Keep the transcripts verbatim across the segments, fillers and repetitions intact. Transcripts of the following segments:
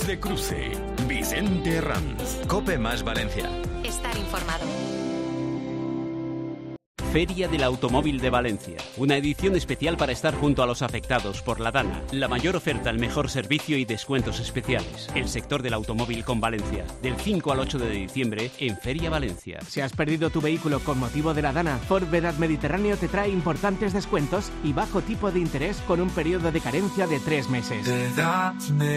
de Cruce, Vicente Herranz. COPE más Valencia. Estar informado. Feria del Automóvil de Valencia. Una edición especial para estar junto a los afectados por la DANA. La mayor oferta, el mejor servicio y descuentos especiales. El sector del automóvil con Valencia. Del cinco al ocho de diciembre en Feria Valencia. Si has perdido tu vehículo con motivo de la DANA, Ford Vedat Mediterráneo te trae importantes descuentos y bajo tipo de interés con un periodo de carencia de tres meses. Vedat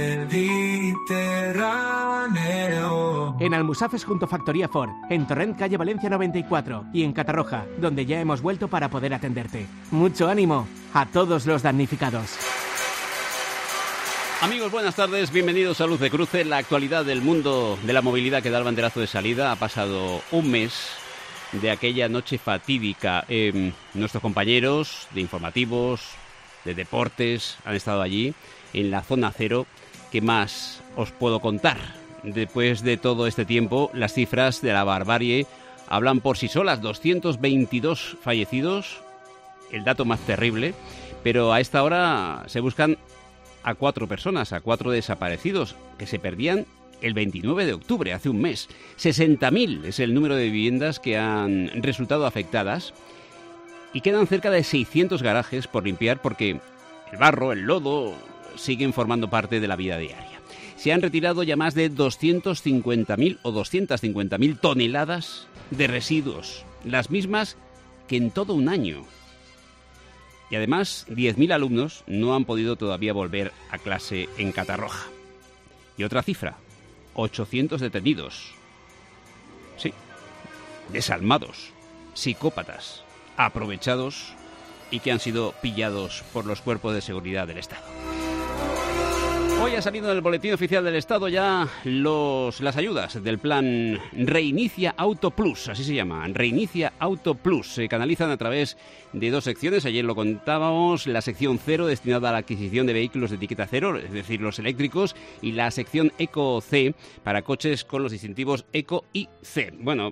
Mediterráneo. En Almusafes junto Factoría Ford, en Torrent calle Valencia noventa y cuatro y en Catarroja, donde ya hemos vuelto para poder atenderte. Mucho ánimo a todos los damnificados. Amigos, buenas tardes, bienvenidos a Luz de Cruce. La actualidad del mundo de la movilidad que da el banderazo de salida. Ha pasado un mes de aquella noche fatídica. Eh, nuestros compañeros de informativos, de deportes, han estado allí en la zona cero. ¿Qué más os puedo contar? Después de todo este tiempo, las cifras de la barbarie hablan por sí solas. Doscientos veintidós fallecidos, el dato más terrible, pero a esta hora se buscan a cuatro personas, a cuatro desaparecidos que se perdían el veintinueve de octubre, hace un mes. sesenta mil es el número de viviendas que han resultado afectadas y quedan cerca de seiscientos garajes por limpiar porque el barro, el lodo, siguen formando parte de la vida diaria. Se han retirado ya más de doscientos cincuenta mil o doscientas cincuenta mil toneladas de residuos, las mismas que en todo un año. Y además, diez mil alumnos no han podido todavía volver a clase en Catarroja. Y otra cifra, ochocientos detenidos. Sí, desalmados, psicópatas, aprovechados y que han sido pillados por los cuerpos de seguridad del Estado. Hoy ha salido en el Boletín Oficial del Estado ya los, las ayudas del plan Reinicia Auto Plus, así se llama, Reinicia Auto Plus. Se canalizan a través de dos secciones, ayer lo contábamos, la sección cero destinada a la adquisición de vehículos de etiqueta cero, es decir, los eléctricos, y la sección Eco C para coches con los distintivos Eco y C. Bueno,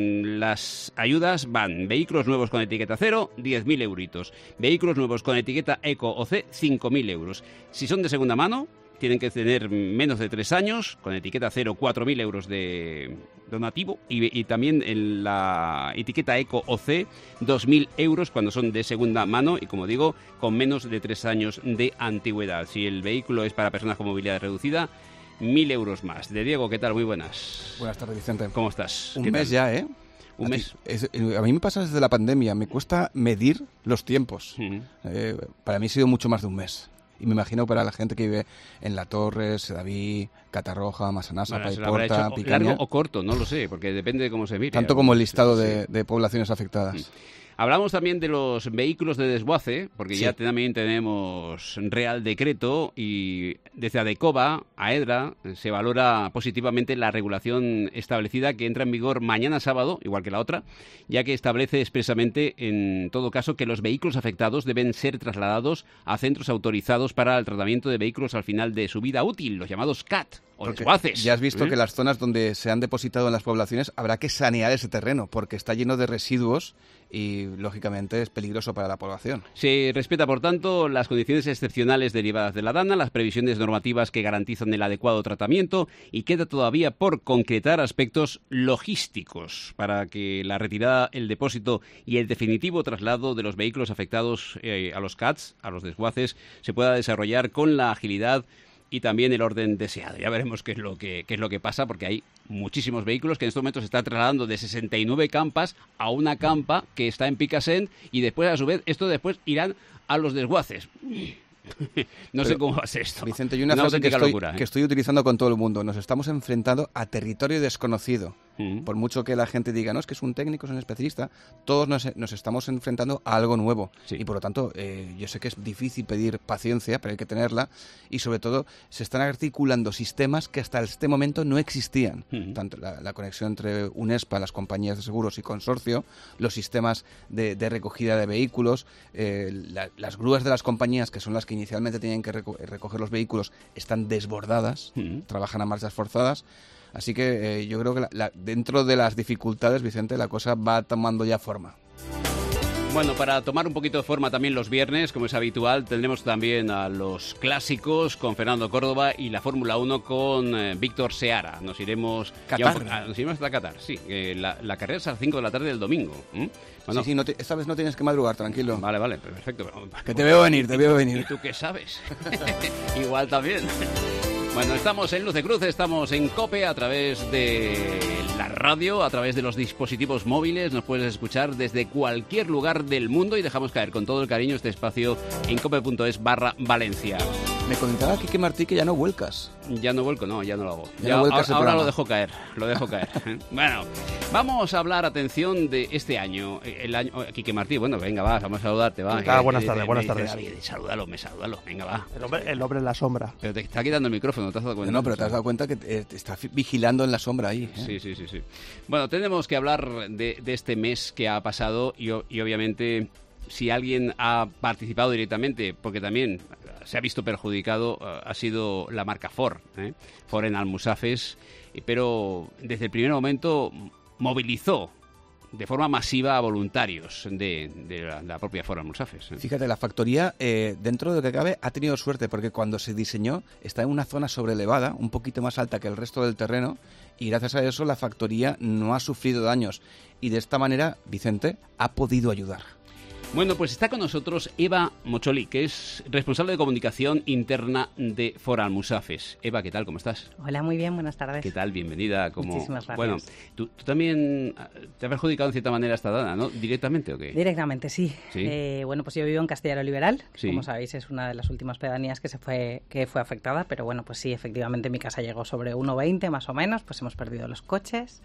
las ayudas van, vehículos nuevos con etiqueta cero, diez mil euritos, vehículos nuevos con etiqueta Eco o C, cinco mil euros. Si son de segunda mano, tienen que tener menos de tres años, con etiqueta cero, cuatro mil euros de donativo, y, y también en la etiqueta Eco o C, dos mil euros cuando son de segunda mano y, como digo, con menos de tres años de antigüedad. Si el vehículo es para personas con movilidad reducida, mil euros más. De Diego, ¿qué tal? Muy buenas. Buenas tardes, Vicente. ¿Cómo estás? Un mes ya, ¿eh? Un a mes. Ti, es, a mí me pasa desde la pandemia, me cuesta medir los tiempos. Uh-huh. Eh, para mí ha sido mucho más de un mes. Y me imagino para la gente que vive en La Torre, Sedaví, Catarroja, Massanassa, bueno, Paiporta, Picaña. Largo o corto, no lo sé, porque depende de cómo se mire. Tanto como el listado de, de poblaciones afectadas. Hablamos también de los vehículos de desguace, porque sí. ya también tenemos Real Decreto y desde Adecova a EDRA se valora positivamente la regulación establecida que entra en vigor mañana sábado, igual que la otra, ya que establece expresamente, en todo caso, que los vehículos afectados deben ser trasladados a centros autorizados para el tratamiento de vehículos al final de su vida útil, los llamados C A T. O desguaces. Ya has visto ¿Eh? que las zonas donde se han depositado en las poblaciones habrá que sanear ese terreno porque está lleno de residuos y, lógicamente, es peligroso para la población. Se respeta, por tanto, las condiciones excepcionales derivadas de la DANA, las previsiones normativas que garantizan el adecuado tratamiento y queda todavía por concretar aspectos logísticos para que la retirada, el depósito y el definitivo traslado de los vehículos afectados eh, a los C A Ts, a los desguaces, se pueda desarrollar con la agilidad y también el orden deseado. Ya veremos qué es lo que qué es lo que pasa, porque hay muchísimos vehículos que en estos momentos se están trasladando de sesenta y nueve campas a una campa que está en Picassent y después, a su vez, esto después irán a los desguaces. No Pero, sé cómo va a ser esto. Vicente, hay una, una frase que estoy, locura, ¿eh? que estoy utilizando con todo el mundo. Nos estamos enfrentando a territorio desconocido. Uh-huh. Por mucho que la gente diga, no, es que es un técnico, es un especialista, todos nos, nos estamos enfrentando a algo nuevo. Sí. Y por lo tanto, eh, yo sé que es difícil pedir paciencia, pero hay que tenerla. Y sobre todo, se están articulando sistemas que hasta este momento no existían. Uh-huh. Tanto la, la conexión entre UNESPA, las compañías de seguros y consorcio, los sistemas de, de recogida de vehículos, eh, la, las grúas de las compañías, que son las que inicialmente tenían que reco- recoger los vehículos, están desbordadas, uh-huh. trabajan a marchas forzadas. Así que eh, yo creo que la, la, dentro de las dificultades, Vicente, la cosa va tomando ya forma. Bueno, para tomar un poquito de forma también los viernes, como es habitual, tendremos también a los clásicos con Fernando Córdoba y la Fórmula uno con eh, Víctor Seara. Nos iremos, Qatar. Ya, nos iremos hasta Qatar, sí. Eh, la, la carrera es a las cinco de la tarde del domingo. ¿Mm? Bueno, sí, sí, no te, esta vez no tienes que madrugar, tranquilo. Vale, vale, perfecto. Que te veo venir, te veo venir. ¿Y tú qué sabes? Igual también. Bueno, estamos en Luz de Cruz, estamos en COPE a través de la radio, a través de los dispositivos móviles. Nos puedes escuchar desde cualquier lugar del mundo y dejamos caer con todo el cariño este espacio en cope.es barra Valencia. Me comentaba Quique Martí que ya no vuelcas. Ya no vuelco, no, ya no lo hago. Ya Ya, no ahora vuelcas el ahora lo programa. dejo caer, lo dejo caer. Bueno, vamos a hablar, atención, de este año. El año Quique Martí, bueno, venga, va, vamos a saludarte, va. Ah, buenas Eh, tardes, eh, buenas me tardes. dice David, salúdalo, me salúdalo, venga, va. El hombre, el hombre en la sombra. Pero te está quitando el micrófono, ¿te has dado cuenta? No, pero te has dado cuenta que te, te está fi- vigilando en la sombra ahí. ¿eh? Sí, sí, sí, sí. Bueno, tenemos que hablar de, de este mes que ha pasado y, o- y obviamente si alguien ha participado directamente, porque también se ha visto perjudicado, eh, ha sido la marca Ford, ¿eh? Ford en Almusafes, eh, pero desde el primer momento movilizó de forma masiva a voluntarios de, de la, la propia Ford Almusafes. ¿eh? Fíjate, la factoría, eh, dentro de lo que cabe, ha tenido suerte porque cuando se diseñó está en una zona sobrelevada, un poquito más alta que el resto del terreno, y gracias a eso la factoría no ha sufrido daños. Y de esta manera, Vicente ha podido ayudar. Bueno, pues está con nosotros Eva Mocholi, que es responsable de comunicación interna de Ford Almusafes. Eva, ¿qué tal? ¿Cómo estás? Hola, muy bien, buenas tardes. ¿Qué tal? Bienvenida. Como... Muchísimas gracias. Bueno, tú, tú también te has perjudicado en cierta manera esta dana, ¿no? ¿Directamente o qué? Directamente, sí. ¿Sí? Eh, bueno, pues yo vivo en Castellar Liberal. Sí. Como sabéis, es una de las últimas pedanías que se fue que fue afectada, pero bueno, pues sí, efectivamente mi casa llegó sobre uno veinte más o menos, pues hemos perdido los coches,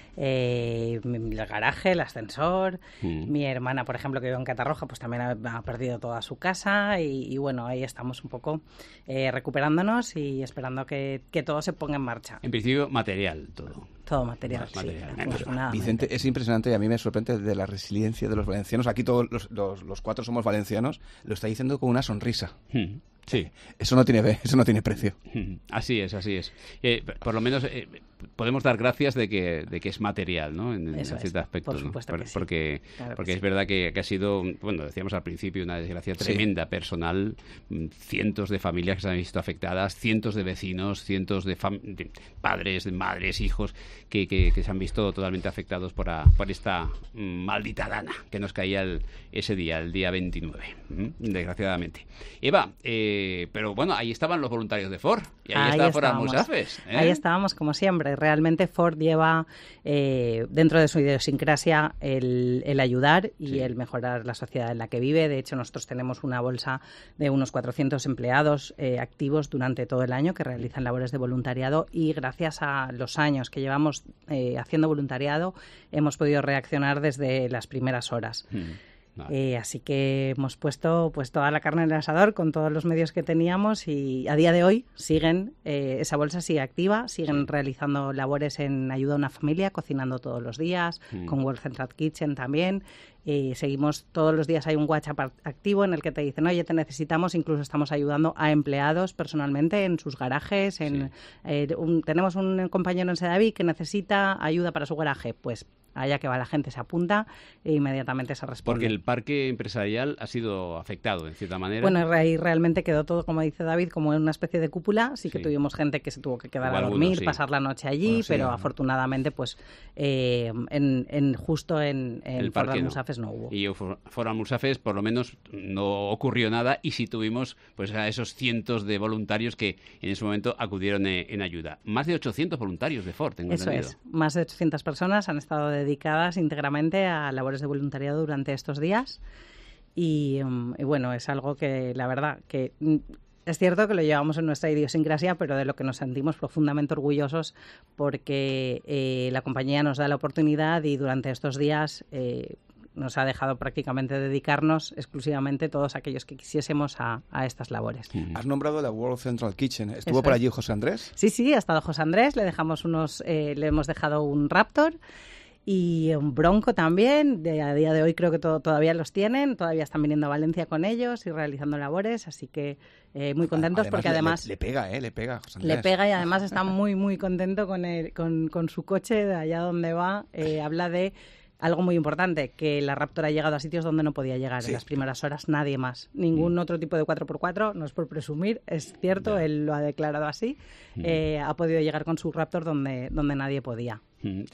eh, el garaje, el ascensor. Mm. Mi hermana, por ejemplo, que vive en Catarroja, pues también ha, ha perdido toda su casa y, y bueno, ahí estamos un poco eh, recuperándonos y esperando que, que todo se ponga en marcha. En principio, material todo. Todo material, Más material. sí. Pero, afortunadamente. Vicente, es impresionante y a mí me sorprende de la resiliencia de los valencianos. Aquí todos los, los, los cuatro somos valencianos. Lo está diciendo con una sonrisa. Mm. Sí. Eso no tiene, eso no tiene precio. Así es, así es. Eh, por lo menos eh, podemos dar gracias de que, de que es material, ¿no? En, en Eso cierto es, aspecto. por ¿no? supuesto Por- que sí. Porque, Claro que porque sí. es verdad que, que ha sido, bueno, decíamos al principio, una desgracia Sí. tremenda personal. mm, Cientos de familias que se han visto afectadas, cientos de vecinos, cientos de, fam- de padres, de madres, hijos, que, que, que se han visto totalmente afectados por, a- por esta mm, maldita dana que nos caía el- ese día, el día veintinueve, mm, desgraciadamente. Eva, eh, pero bueno, ahí estaban los voluntarios de Ford. Y ahí, Ahí estaba Ford estábamos. Almusafes. ¿eh? Ahí estábamos, como siempre. Realmente Ford lleva eh, dentro de su idiosincrasia el, el ayudar y Sí. el mejorar la sociedad en la que vive. De hecho, nosotros tenemos una bolsa de unos cuatrocientos empleados eh, activos durante todo el año que realizan labores de voluntariado y gracias a los años que llevamos eh, haciendo voluntariado hemos podido reaccionar desde las primeras horas. Mm, vale. Eh, así que hemos puesto pues toda la carne en el asador con todos los medios que teníamos y a día de hoy siguen, eh, esa bolsa sigue activa, siguen realizando labores en ayuda a una familia, cocinando todos los días, Mm. con World Central Kitchen también. Eh, seguimos todos los días, hay un WhatsApp a- activo en el que te dicen, oye, te necesitamos, incluso estamos ayudando a empleados personalmente en sus garajes. En, Sí. eh, un- tenemos un compañero en Sedaví que necesita ayuda para su garaje, pues allá que va la gente se apunta e inmediatamente se responde. Porque el parque empresarial ha sido afectado, en cierta manera. Bueno, ahí realmente quedó todo, como dice David, como en una especie de cúpula. Sí que Sí. tuvimos gente que se tuvo que quedar Hubo a algunos, dormir, sí. pasar la noche allí, Bueno, sí, pero ¿no? afortunadamente, pues eh, en, en justo en, en el Ford parque no. Almusafes no hubo. Y For- Ford Almusafes, por lo menos, no ocurrió nada y sí tuvimos pues a esos cientos de voluntarios que en ese momento acudieron eh, en ayuda. Más de ochocientos voluntarios de Ford, tengo Eso entendido. es. Más de ochocientas personas han estado dedicadas íntegramente a labores de voluntariado durante estos días. Y, mm, y bueno, es algo que la verdad que mm, es cierto que lo llevamos en nuestra idiosincrasia, pero de lo que nos sentimos profundamente orgullosos porque eh, la compañía nos da la oportunidad y durante estos días eh, nos ha dejado prácticamente dedicarnos exclusivamente todos aquellos que quisiésemos a, a estas labores. Mm. Has nombrado la World Central Kitchen. ¿Estuvo Eso por es. allí José Andrés? Sí, sí, ha estado José Andrés, le dejamos unos, eh, le hemos dejado un Raptor y un Bronco también. De, a día de hoy creo que todo, todavía los tienen, todavía están viniendo a Valencia con ellos y realizando labores, así que eh, muy contentos porque le- además Le, le pega, ¿eh? Le pega, José Andrés. le pega y además está muy, muy contento con, el, con, con su coche de allá donde va. Eh, habla de Algo muy importante, que la Raptor ha llegado a sitios donde no podía llegar sí. en las primeras horas nadie más. Ningún mm. otro tipo de cuatro por cuatro, no es por presumir, es cierto, yeah. él lo ha declarado así, mm. eh, ha podido llegar con su Raptor donde, donde nadie podía.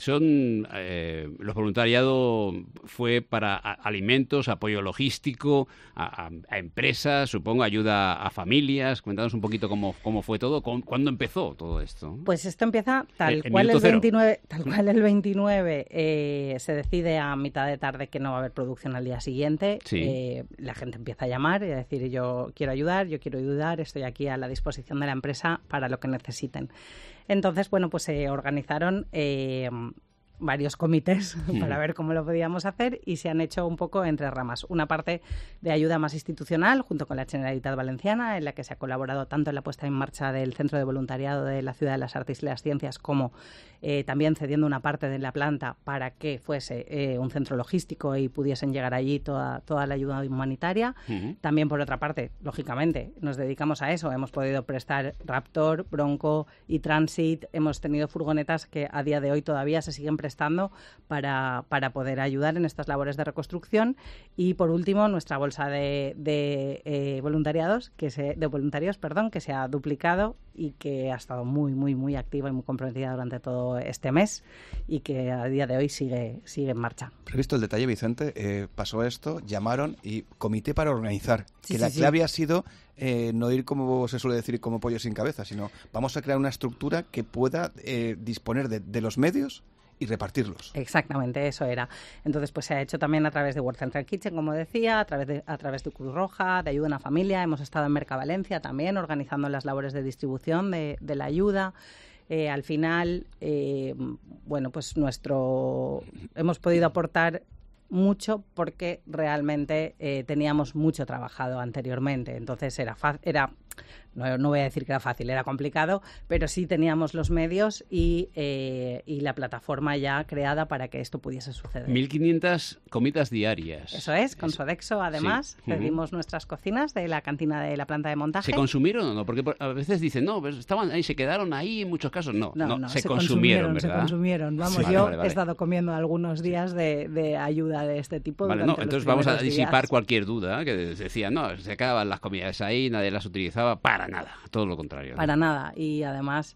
Son eh, los voluntariados fue para a, alimentos, apoyo logístico a, a, a empresas, supongo, ayuda a familias. Cuéntanos un poquito cómo, cómo fue todo, cómo, cuándo empezó todo esto. Pues esto empieza tal el, el cual el veintinueve, tal cual el veintinueve eh, se decide a mitad de tarde que no va a haber producción al día siguiente. Sí. Eh, la gente empieza a llamar y a decir yo quiero ayudar, yo quiero ayudar, estoy aquí a la disposición de la empresa para lo que necesiten. Entonces, bueno, pues se organizaron eh, varios comités mm. para ver cómo lo podíamos hacer y se han hecho un poco entre ramas. Una parte de ayuda más institucional junto con la Generalitat Valenciana, en la que se ha colaborado tanto en la puesta en marcha del Centro de Voluntariado de la Ciudad de las Artes y las Ciencias como eh, también cediendo una parte de la planta para que fuese eh, un centro logístico y pudiesen llegar allí toda, toda la ayuda humanitaria. Mm. También, por otra parte, lógicamente, nos dedicamos a eso. Hemos podido prestar Raptor, Bronco y Transit. Hemos tenido furgonetas que a día de hoy todavía se siguen prestando estando para, para poder ayudar en estas labores de reconstrucción. Y por último, nuestra bolsa de, de eh, voluntariados que se, de voluntarios perdón, que se ha duplicado y que ha estado muy, muy, muy activa y muy comprometida durante todo este mes y que a día de hoy sigue, sigue en marcha. Pero he visto el detalle, Vicente, eh, pasó esto, llamaron y comité para organizar, sí, que sí, la sí. clave ha sido eh, no ir como se suele decir como pollo sin cabeza, sino vamos a crear una estructura que pueda eh, disponer de, de los medios y repartirlos. Exactamente, eso era. Entonces, pues se ha hecho también a través de World Central Kitchen, como decía, a través de, a través de Cruz Roja, de Ayuda a una Familia. Hemos estado en Mercavalencia también, organizando las labores de distribución de, de la ayuda. Eh, al final, eh, bueno, pues nuestro... hemos podido aportar mucho porque realmente eh, teníamos mucho trabajado anteriormente. Entonces, era fácil... Era, No, no voy a decir que era fácil, era complicado, pero sí teníamos los medios y, eh, y la plataforma ya creada para que esto pudiese suceder. mil quinientas comidas diarias. Eso es, con Sodexo además sí. cedimos uh-huh. nuestras cocinas de la cantina de la planta de montaje. ¿Se consumieron o no? Porque a veces dicen, no, pues estaban ahí, se quedaron ahí en muchos casos. No, no, no, no se, se consumieron, consumieron, ¿verdad? Se consumieron, vamos, sí. yo vale, vale. he estado comiendo algunos días de, de ayuda de este tipo. Vale, durante no, entonces los vamos a disipar días. Cualquier duda, que decían, no, se acaban las comidas ahí, nadie las utilizaba, para nada, todo lo contrario. Para ¿no? nada, y además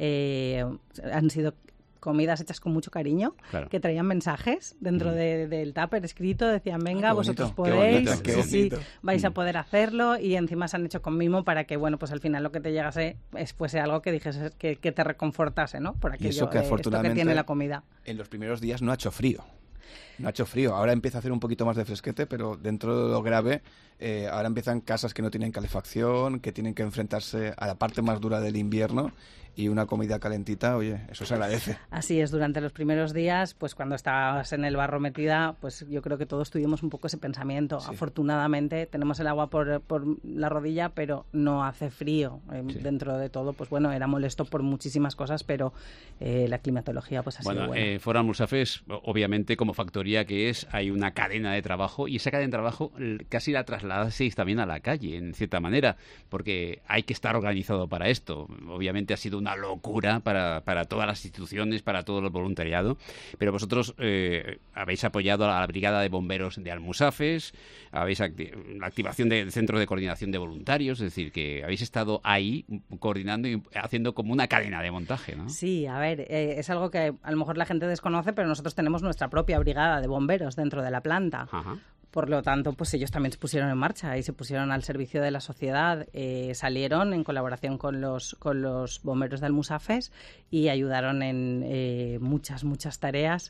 eh, han sido comidas hechas con mucho cariño, claro. que traían mensajes dentro mm. de, del tupper escrito, decían, venga, vosotros podéis, qué bonito, qué sí, vais mm. a poder hacerlo, y encima se han hecho con mimo para que, bueno, pues al final lo que te llegase es, fuese algo que dijese, que, que te reconfortase, ¿no? Por aquello, y eso que afortunadamente esto que tiene la comida. En los primeros días no ha hecho frío. No ha hecho frío, ahora empieza a hacer un poquito más de fresquete, pero dentro de lo grave, eh, ahora empiezan casas que no tienen calefacción, que tienen que enfrentarse a la parte más dura del invierno, y una comida calentita, oye, eso se agradece. Así es, durante los primeros días, pues cuando estabas en el barro metida, pues yo creo que todos tuvimos un poco ese pensamiento. Sí. Afortunadamente tenemos el agua por, por la rodilla, pero no hace frío. Eh, sí. Dentro de todo, pues bueno, era molesto por muchísimas cosas, pero eh, la climatología pues ha bueno, sido buena. Eh, Foro Almusafes, obviamente, como factoría que es, hay una cadena de trabajo, y esa cadena de trabajo casi la trasladaseis también a la calle, en cierta manera, porque hay que estar organizado para esto. Obviamente ha sido una locura para, para todas las instituciones, para todo el voluntariado, pero vosotros eh, habéis apoyado a la Brigada de Bomberos de Almusafes, habéis acti- la activación del Centro de Coordinación de Voluntarios, es decir, que habéis estado ahí coordinando y haciendo como una cadena de montaje, ¿no? Sí, a ver, eh, es algo que a lo mejor la gente desconoce, pero nosotros tenemos nuestra propia brigada de bomberos dentro de la planta. Ajá. Por lo tanto, pues ellos también se pusieron en marcha y se pusieron al servicio de la sociedad. Eh, salieron en colaboración con los, con los bomberos de Almusafes y ayudaron en eh, muchas, muchas tareas.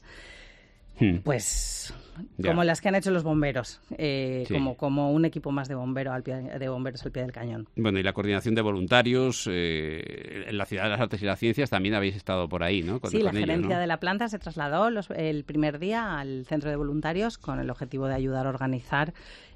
Hmm. Pues ya. Como las que han hecho los bomberos, eh, sí. como, como un equipo más de, bombero al pie, de bomberos al pie del cañón. Bueno, y la coordinación de voluntarios eh, en la Ciudad de las Artes y las Ciencias también habéis estado por ahí, ¿no? Con, sí, con la ellos, gerencia ¿no? de la planta se trasladó los, el primer día al centro de voluntarios con el objetivo de ayudar a organizar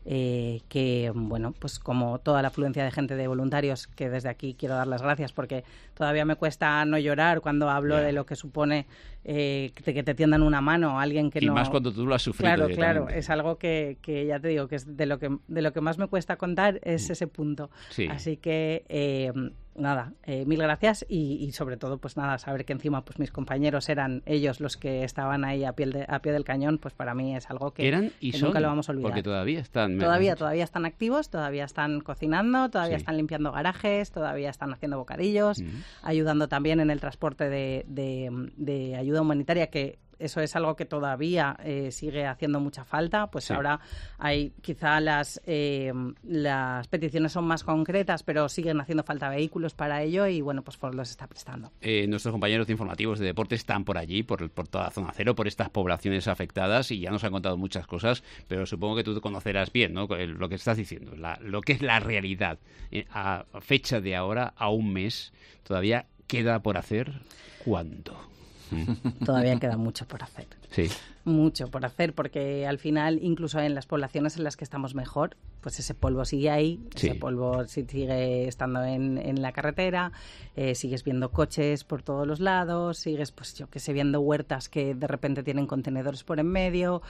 eh, que, bueno, pues como toda la afluencia de gente de voluntarios, que desde aquí quiero dar las gracias porque todavía me cuesta no llorar cuando hablo yeah. de lo que supone eh, que, te, que te tiendan una mano a alguien que y no... Y más cuando tú lo has sufrido. Claro, claro, es algo que, que ya te digo, que es de lo que, de lo que más me cuesta contar es ese punto. Sí. Así que... Eh, nada, eh, mil gracias y, y sobre todo, pues nada, saber que encima pues mis compañeros eran ellos los que estaban ahí a pie, de, a pie del cañón, pues para mí es algo que, ¿Eran y que son? Nunca lo vamos a olvidar. Porque todavía están... Todavía, todavía están activos, todavía están cocinando, todavía Sí. están limpiando garajes, todavía están haciendo bocadillos, Mm. ayudando también en el transporte de, de, de ayuda humanitaria, que eso es algo que todavía eh, sigue haciendo mucha falta. Pues Sí. ahora hay quizá las eh, las peticiones son más concretas, pero siguen haciendo falta vehículos para ello y bueno, pues Ford los está prestando. Eh, nuestros compañeros de informativos de deporte están por allí, por, por toda la zona cero, por estas poblaciones afectadas y ya nos han contado muchas cosas, pero supongo que tú te conocerás bien, ¿no? Lo que estás diciendo, la, lo que es la realidad. Eh, a fecha de ahora, a un mes, todavía queda por hacer. ¿Cuándo? Todavía queda mucho por hacer. Sí. Mucho por hacer, porque al final, incluso en las poblaciones en las que estamos mejor, pues ese polvo sigue ahí, Sí. ese polvo sí sigue estando en, en la carretera, eh, sigues viendo coches por todos los lados, sigues, pues yo que sé, viendo huertas que de repente tienen contenedores por en medio.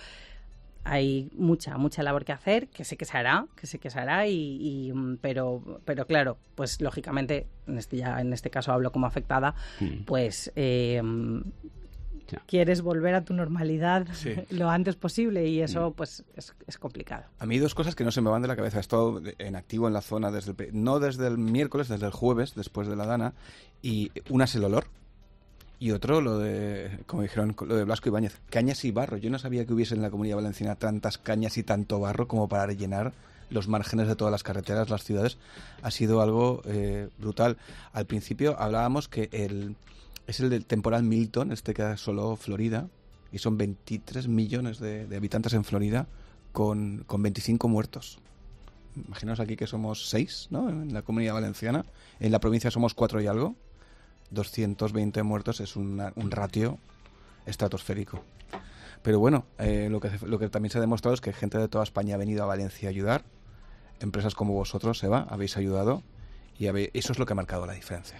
Hay mucha, mucha labor que hacer, que sé que se hará, que sé que se hará, y, y, pero, pero claro, pues lógicamente, en este, ya en este caso hablo como afectada, Mm. pues eh, Ya. quieres volver a tu normalidad Sí. lo antes posible y eso pues es, es complicado. A mí dos cosas que no se me van de la cabeza. He estado en activo en la zona, desde el, pri- no desde el miércoles, desde el jueves, después de la Dana, y una es el olor. Y otro, lo de, como dijeron, lo de Blasco Ibáñez, cañas y barro. Yo no sabía que hubiese en la Comunidad Valenciana tantas cañas y tanto barro como para rellenar los márgenes de todas las carreteras, las ciudades. Ha sido algo eh, brutal. Al principio hablábamos que el es el del temporal Milton, este que asoló Florida, y son veintitrés millones de, de habitantes en Florida con, con veinticinco muertos. Imaginaos aquí que somos seis, ¿no? En la Comunidad Valenciana. En la provincia somos cuatro y algo. doscientos veinte muertos es una, un ratio estratosférico. Pero bueno, eh, lo, que, lo que también se ha demostrado es que gente de toda España ha venido a Valencia a ayudar. Empresas como vosotros, Eva, habéis ayudado. Y habe- eso es lo que ha marcado la diferencia.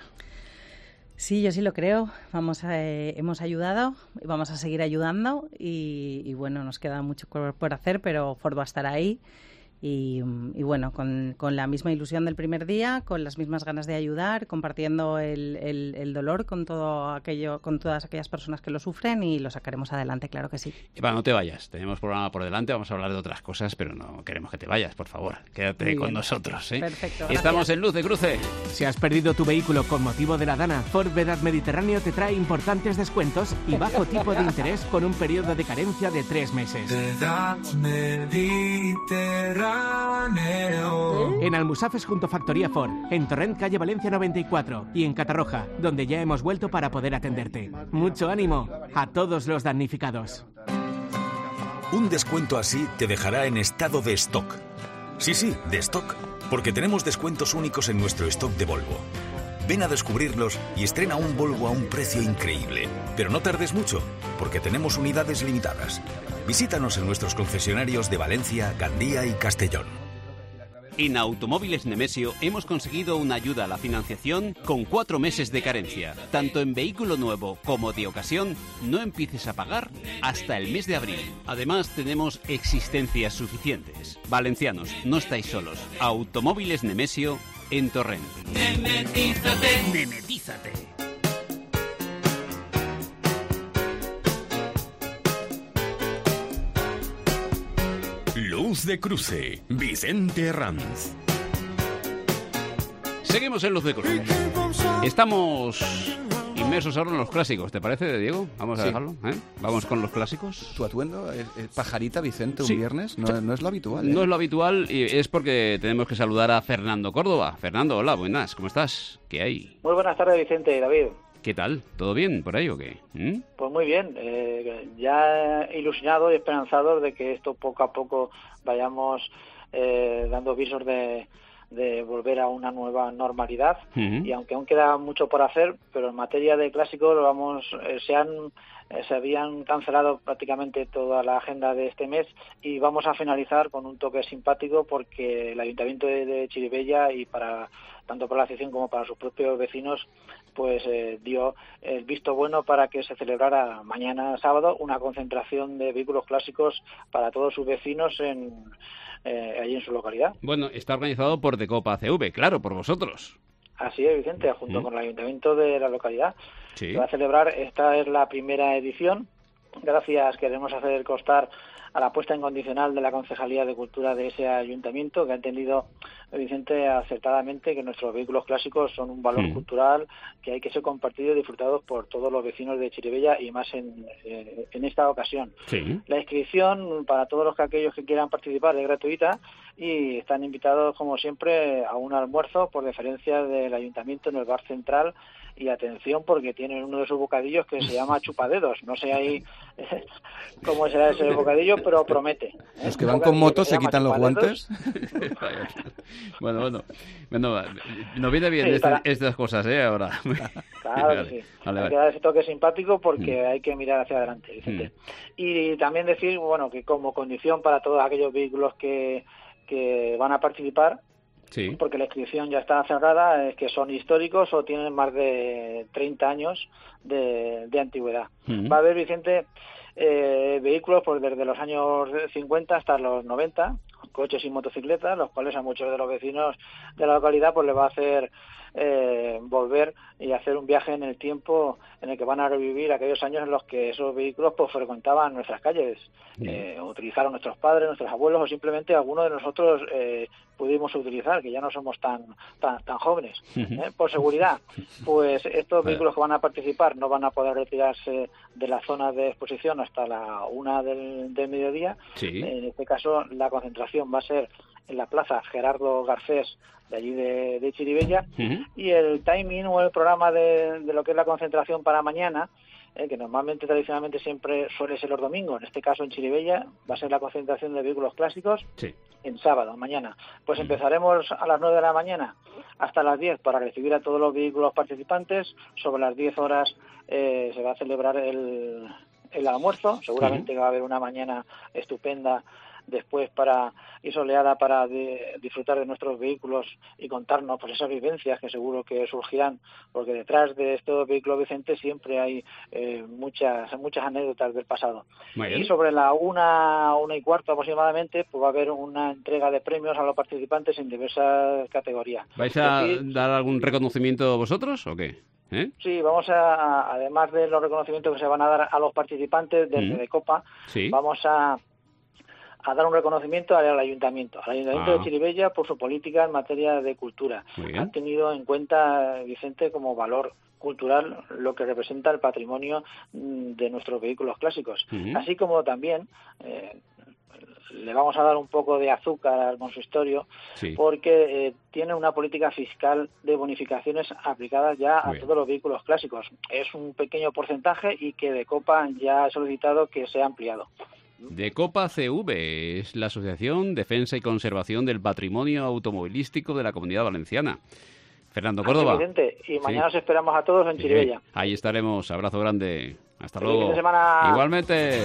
Sí, yo sí lo creo. Vamos a, eh, hemos ayudado y vamos a seguir ayudando y, y bueno, nos queda mucho por, por hacer, pero Ford va a estar ahí. Y, y bueno, con, con la misma ilusión del primer día, con las mismas ganas de ayudar, compartiendo el, el, el dolor con todo aquello, con todas aquellas personas que lo sufren y lo sacaremos adelante, claro que sí. Eva, no te vayas. Tenemos programa por delante, vamos a hablar de otras cosas, pero no queremos que te vayas, por favor. Quédate Muy con bien. nosotros, ¿eh? Perfecto, Estamos gracias. en Luz de Cruce. Si has perdido tu vehículo con motivo de la Dana, Ford Vedad Mediterráneo te trae importantes descuentos y bajo tipo de interés con un periodo de carencia de tres meses. Vedad Mediterráneo. En Almusafes junto a Factoría Ford, en Torrent calle Valencia noventa y cuatro y en Catarroja, donde ya hemos vuelto para poder atenderte. Mucho ánimo a todos los damnificados. Un descuento así te dejará en estado de stock. Sí, sí, de stock, porque tenemos descuentos únicos en nuestro stock de Volvo. Ven a descubrirlos y estrena un Volvo a un precio increíble. Pero no tardes mucho, porque tenemos unidades limitadas. Visítanos en nuestros concesionarios de Valencia, Gandía y Castellón. En Automóviles Nemesio hemos conseguido una ayuda a la financiación con cuatro meses de carencia. Tanto en vehículo nuevo como de ocasión, no empieces a pagar hasta el mes de abril. Además, tenemos existencias suficientes. Valencianos, no estáis solos. Automóviles Nemesio en Torrent. Nemetízate. Nemetízate. Luz de Cruce, Vicente Ranz. Seguimos en Luz de Cruce. Estamos inmersos ahora en los clásicos, ¿te parece, Diego? Vamos a Sí. dejarlo, ¿eh? Vamos con los clásicos. ¿Tu atuendo es, es pajarita, Vicente, un Sí. viernes? No, no es lo habitual, ¿eh? No es lo habitual y es porque tenemos que saludar a Fernando Córdoba. Fernando, hola, buenas, ¿cómo estás? ¿Qué hay? Muy buenas tardes, Vicente y David. ¿Qué tal? ¿Todo bien por ahí o qué? ¿Mm? Pues muy bien, eh, ya ilusionados y esperanzados de que esto poco a poco vayamos eh, dando visos de, de volver a una nueva normalidad. Ujú. Y aunque aún queda mucho por hacer, pero en materia de clásicos vamos eh, se han eh, se habían cancelado prácticamente toda la agenda de este mes y vamos a finalizar con un toque simpático porque el Ayuntamiento de, de Chirivella y para tanto para la afición como para sus propios vecinos pues eh, dio el visto bueno para que se celebrara mañana sábado una concentración de vehículos clásicos para todos sus vecinos en eh, allí en su localidad. Bueno, está organizado por Decopa C V, claro, por vosotros. Así es, Vicente, junto mm. con el ayuntamiento de la localidad. Sí. Se va a celebrar, esta es la primera edición. Gracias, queremos hacer constar a la puesta en condicional de la Concejalía de Cultura de ese ayuntamiento, que ha entendido, Vicente, acertadamente que nuestros vehículos clásicos son un valor mm. cultural que hay que ser compartido y disfrutados por todos los vecinos de Chirivella y más en, eh, en esta ocasión. Sí. La inscripción para todos los que aquellos que quieran participar es gratuita y están invitados, como siempre, a un almuerzo por deferencia del ayuntamiento en el bar central. Y atención, porque tienen uno de sus bocadillos que se llama chupadedos. No sé ahí eh, cómo será ese bocadillo, pero promete. ¿eh? Los que van con motos se, se quitan los guantes. bueno, bueno, bueno, nos viene bien sí, este, para... estas cosas, ¿eh? Ahora. Claro vale, que sí. Vale, hay vale. que dar ese toque simpático porque mm. hay que mirar hacia adelante, Vicente. Mm. Y también decir, bueno, que como condición para todos aquellos vehículos que, que van a participar, sí. porque la inscripción ya está cerrada, es que son históricos o tienen más de treinta años de, de antigüedad. Uh-huh. Va a haber, Vicente, eh, vehículos pues desde los años cincuenta hasta los noventa, coches y motocicletas, los cuales a muchos de los vecinos de la localidad pues les va a hacer eh, volver y hacer un viaje en el tiempo en el que van a revivir aquellos años en los que esos vehículos pues frecuentaban nuestras calles, uh-huh. eh, utilizaron nuestros padres, nuestros abuelos o simplemente algunos de nosotros eh, pudimos utilizar, que ya no somos tan tan, tan jóvenes. ¿eh? Por seguridad, pues estos vehículos que van a participar no van a poder retirarse de la zona de exposición hasta la una del, del mediodía. Sí. En este caso, la concentración va a ser en la plaza Gerardo Garcés, de allí de, de Chirivella, uh-huh. y el timing o el programa de, de lo que es la concentración para mañana, eh, que normalmente, tradicionalmente, siempre suele ser los domingos, en este caso en Chirivella, va a ser la concentración de vehículos clásicos sí. en sábado, mañana. Pues uh-huh. empezaremos a las nueve de la mañana hasta las diez para recibir a todos los vehículos participantes. Sobre las diez horas eh, se va a celebrar el, el almuerzo, seguramente uh-huh. va a haber una mañana estupenda después para y soleada para de, disfrutar de nuestros vehículos y contarnos pues esas vivencias que seguro que surgirán, porque detrás de estos vehículos, Vicente, siempre hay eh, muchas muchas anécdotas del pasado. Y sobre la una, una y cuarto aproximadamente, pues va a haber una entrega de premios a los participantes en diversas categorías. ¿Vais a decir, dar algún reconocimiento vosotros o qué? ¿Eh? Sí, vamos a, además de los reconocimientos que se van a dar a los participantes desde mm. de Copa, sí. vamos a a dar un reconocimiento al ayuntamiento, al ayuntamiento ah. de Chirivella por su política en materia de cultura. Han tenido en cuenta, Vicente, como valor cultural lo que representa el patrimonio de nuestros vehículos clásicos, uh-huh. así como también eh, le vamos a dar un poco de azúcar al consistorio sí. porque eh, tiene una política fiscal de bonificaciones aplicadas ya a todos los vehículos clásicos. Es un pequeño porcentaje y que de Copa ya ha solicitado que sea ampliado. De Copa C V es la Asociación Defensa y Conservación del Patrimonio Automovilístico de la Comunidad Valenciana. Fernando Córdoba. Evidente. Y mañana sí. os esperamos a todos en sí. Chirivella. Ahí estaremos. Abrazo grande. Hasta luego. Fin de semana. Igualmente.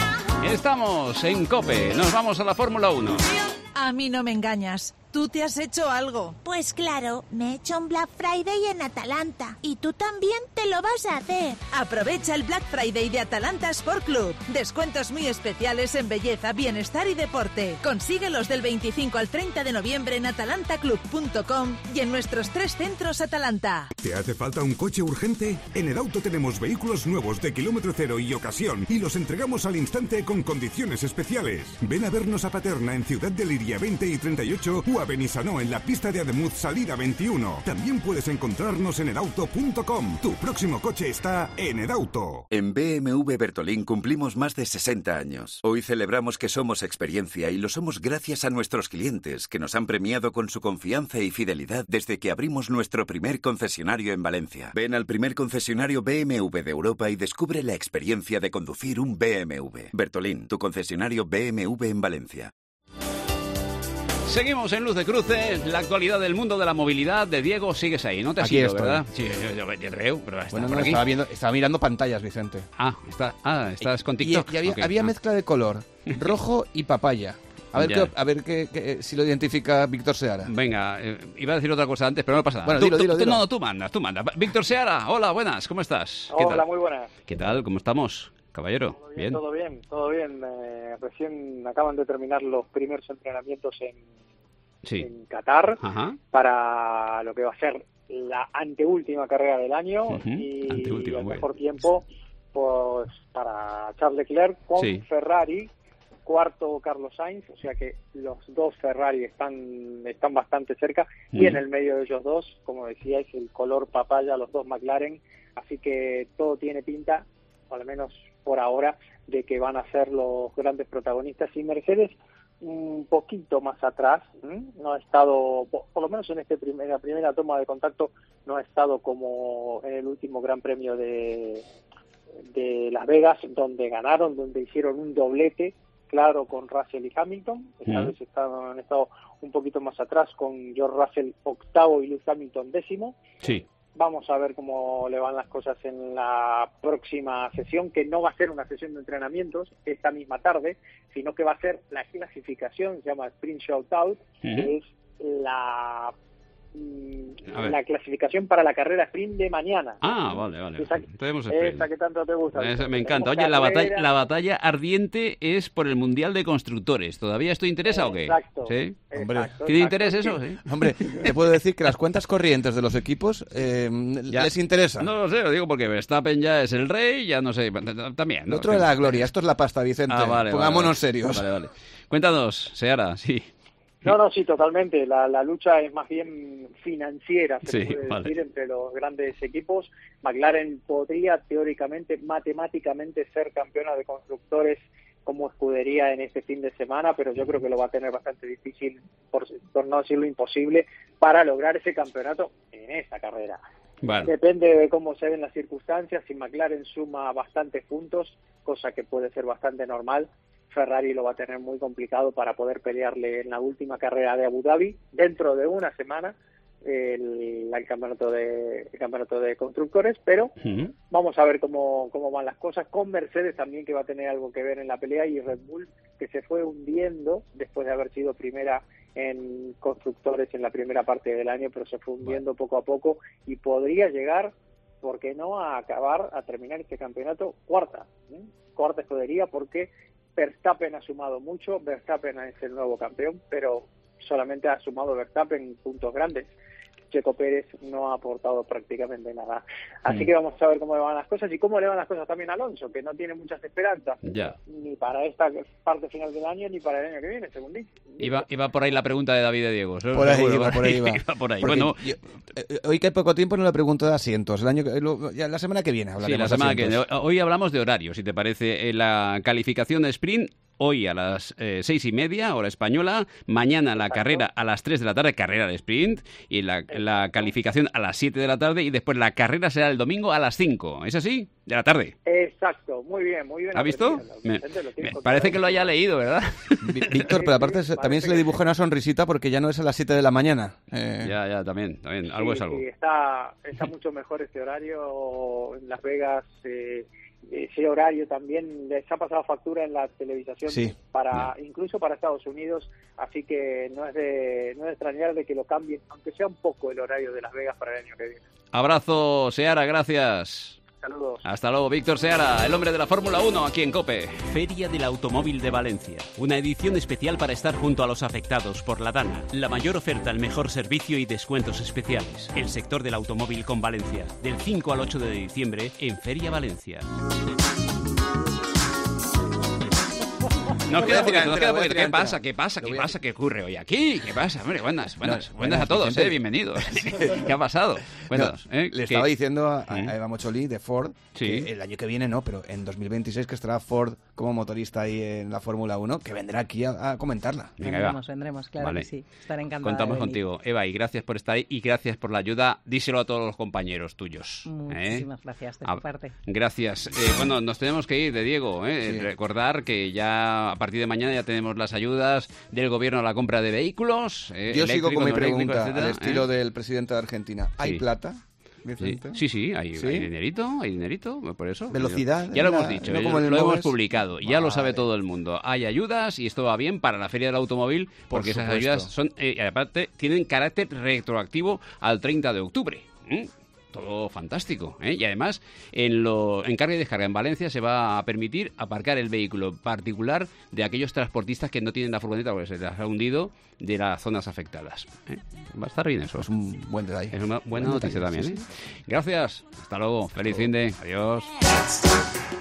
Estamos en COPE. Nos vamos a la Fórmula uno. A mí no me engañas. ¿Tú te has hecho algo? Pues claro, me he hecho un Black Friday en Atalanta. Y tú también te lo vas a hacer. Aprovecha el Black Friday de Atalanta Sport Club. Descuentos muy especiales en belleza, bienestar y deporte. Consíguelos del veinticinco al treinta de noviembre en atalanta club punto com y en nuestros tres centros Atalanta. ¿Te hace falta un coche urgente? En Edauto tenemos vehículos nuevos de kilómetro cero y ocasión y los entregamos al instante con condiciones especiales. Ven a vernos a Paterna en Ciudad de Liria veinte y treinta y ocho o a Benissanó en la pista de Ademuz salida veintiuno. También puedes encontrarnos en edauto punto com. Tu próximo coche está en Edauto. En B M W Bertolín cumplimos más de sesenta años. Hoy celebramos que somos experiencia y lo somos gracias a nuestros clientes que nos han premiado con su confianza y fidelidad desde que abrimos nuestro primer concesionario en Valencia. Ven al primer concesionario B M W de Europa y descubre la experiencia de conducir un B M W. Bertolín, tu concesionario B M W en Valencia. Seguimos en Luz de Cruce, la actualidad del mundo de la movilidad. De Diego, sigues ahí, no te has aquí ido, estoy. ¿verdad? Sí, yo, yo, yo creo, pero está bueno, por no, aquí. Estaba, viendo, estaba mirando pantallas, Vicente. Ah, está, ah estás con TikTok. Y, y había, okay. había ah. mezcla de color, rojo y papaya. A ver, qué, a ver qué, qué, si lo identifica Víctor Seara. Venga, eh, iba a decir otra cosa antes, pero no pasa nada. Bueno, tú, dilo, tú, dilo, tú, dilo. No, no, tú mandas, tú mandas. Víctor Seara, hola, buenas, ¿cómo estás? Hola, ¿Qué tal? muy buenas. ¿Qué tal? ¿Cómo estamos, caballero? Todo bien, todo bien, todo bien. Eh, recién acaban de terminar los primeros entrenamientos en, sí. en Qatar, Ajá. para lo que va a ser la anteúltima carrera del año, uh-huh. y anteúltima, el bueno. mejor tiempo pues para Charles Leclerc con sí. Ferrari, cuarto Carlos Sainz, o sea que los dos Ferrari están están bastante cerca, uh-huh. y en el medio de ellos dos, como decía, es el color papaya, los dos McLaren, así que todo tiene pinta, o al menos por ahora, de que van a ser los grandes protagonistas, y Mercedes un poquito más atrás, ¿eh? no ha estado, por, por lo menos en esta primera, primera toma de contacto, no ha estado como en el último Gran Premio de, de Las Vegas, donde ganaron, donde hicieron un doblete, claro, con Russell y Hamilton. Esta uh-huh. vez están, han estado un poquito más atrás, con George Russell octavo y Lewis Hamilton décimo. Sí. Vamos a ver cómo le van las cosas en la próxima sesión, que no va a ser una sesión de entrenamientos esta misma tarde, sino que va a ser la clasificación, se llama Sprint Shootout, uh-huh. que es la la clasificación para la carrera sprint de mañana. Ah, vale, vale. Esa, esa que tanto te gusta. Esa, me encanta. Oye, la batalla, la batalla ardiente es por el Mundial de Constructores. ¿Todavía esto interesa o qué? Exacto. ¿Sí? Hombre, exacto, ¿tiene exacto, interés sí. eso? ¿Sí? Hombre, te puedo decir que las cuentas corrientes de los equipos eh, les interesa. No lo sé, lo digo porque Verstappen ya es el rey, ya no sé, también. Lo ¿no? otro de la gloria, esto es la pasta, Vicente. Ah, vale, Pongámonos vale, serios. Vale, vale. Cuéntanos, Seara, sí. No, no, sí, totalmente. La, la lucha es más bien financiera, se sí, puede vale. decir, entre los grandes equipos. McLaren podría, teóricamente, matemáticamente, ser campeona de constructores como escudería en este fin de semana, pero yo creo que lo va a tener bastante difícil, por, por no decirlo imposible, para lograr ese campeonato en esa carrera. Vale. Depende de cómo se ven las circunstancias. Si McLaren suma bastantes puntos, cosa que puede ser bastante normal, Ferrari lo va a tener muy complicado para poder pelearle en la última carrera de Abu Dhabi, dentro de una semana, el, el campeonato de el campeonato de constructores, pero uh-huh. vamos a ver cómo, cómo van las cosas, con Mercedes también, que va a tener algo que ver en la pelea, y Red Bull, que se fue hundiendo después de haber sido primera en constructores en la primera parte del año, pero se fue hundiendo poco a poco, y podría llegar, ¿por qué no?, a acabar, a terminar este campeonato cuarta, ¿eh? cuarta escudería, porque Verstappen ha sumado mucho, Verstappen es el nuevo campeón, pero solamente ha sumado Verstappen puntos grandes. Checo Pérez no ha aportado prácticamente nada. Así mm. que vamos a ver cómo le van las cosas, y cómo le van las cosas también a Alonso, que no tiene muchas esperanzas, ya. ni para esta parte final del año, ni para el año que viene, según dice. Iba, iba por ahí la pregunta de David de Diego. Por ahí, seguro, iba, por ahí, iba. iba por ahí. Bueno, yo, eh, hoy que hay poco tiempo no le pregunto de asientos. El año que, lo, ya, la semana que viene hablaremos. Sí, la semana de que viene. Hoy hablamos de horario, si te parece. En la calificación de sprint, hoy a las eh, seis y media, hora española. Mañana la Exacto. carrera a las tres de la tarde, carrera de sprint. Y la, la calificación a las siete de la tarde. Y después la carrera será el domingo a las cinco. ¿Es así? De la tarde. Exacto, muy bien, muy bien. ¿Ha visto? Me, me parece que lo haya leído, ¿verdad? Víctor, pero aparte sí, también se le dibuja una sonrisita porque ya no es a las siete de la mañana. Eh... Ya, ya, también, también. Algo sí, es algo. Sí, está, está mucho mejor este horario en Las Vegas. Eh, ese horario también les ha pasado factura en la televisación, sí, para yeah. incluso para Estados Unidos, así que no es de no es de extrañar de que lo cambien, aunque sea un poco, el horario de Las Vegas para el año que viene. Abrazo, Seara, gracias. Saludos. Hasta luego, Víctor Seara, el hombre de la Fórmula uno aquí en COPE. Feria del Automóvil de Valencia. Una edición especial para estar junto a los afectados por la DANA. La mayor oferta, el mejor servicio y descuentos especiales. El sector del automóvil con Valencia. Del cinco al ocho de diciembre en Feria Valencia. Nos queda poquito, nos queda poquito. ¿Qué pasa? ¿Qué pasa? ¿Qué pasa? ¿Qué ocurre hoy aquí? ¿Qué pasa? Hombre, buenas, buenas, no, buenas a todos, eh, bienvenidos. ¿Qué ha pasado? Cuéntanos. No, ¿eh? Le ¿Qué? estaba diciendo a, a Eva Mocholi de Ford sí. que el año que viene no, pero en dos mil veintiséis que estará Ford como motorista ahí en la Fórmula uno, que vendrá aquí a, a comentarla. Venga, vendremos, Eva. vendremos, claro vale. que sí. Estaré encantada. Contamos de contigo, Eva, y gracias por estar ahí y gracias por la ayuda. Díselo a todos los compañeros tuyos. Muchísimas ¿eh? gracias de tu a, parte. Gracias. Eh, bueno, nos tenemos que ir de Diego. ¿eh? Sí. Recordar que ya a partir de mañana ya tenemos las ayudas del gobierno a la compra de vehículos. Eh, Yo sigo con mi pregunta, etcétera, al estilo ¿eh? del presidente de Argentina. ¿Hay sí. plata? Sí, sí, sí, hay, ¿Sí? hay dinerito, hay dinerito, por eso. Velocidad. Ya lo la, hemos dicho, no como lo el hemos Moves. publicado, ya vale. lo sabe todo el mundo. Hay ayudas y esto va bien para la Feria del Automóvil porque por esas ayudas son, eh, aparte, tienen carácter retroactivo al treinta de octubre. ¿eh? todo fantástico, ¿eh? Y además, en, lo, en carga y descarga en Valencia se va a permitir aparcar el vehículo particular de aquellos transportistas que no tienen la furgoneta porque se les ha hundido de las zonas afectadas, ¿eh? Va a estar bien eso. Es un buen detalle. Es una buena buen noticia detalle, también, sí, ¿eh? sí. Gracias. Hasta luego. Feliz fin de. Adiós.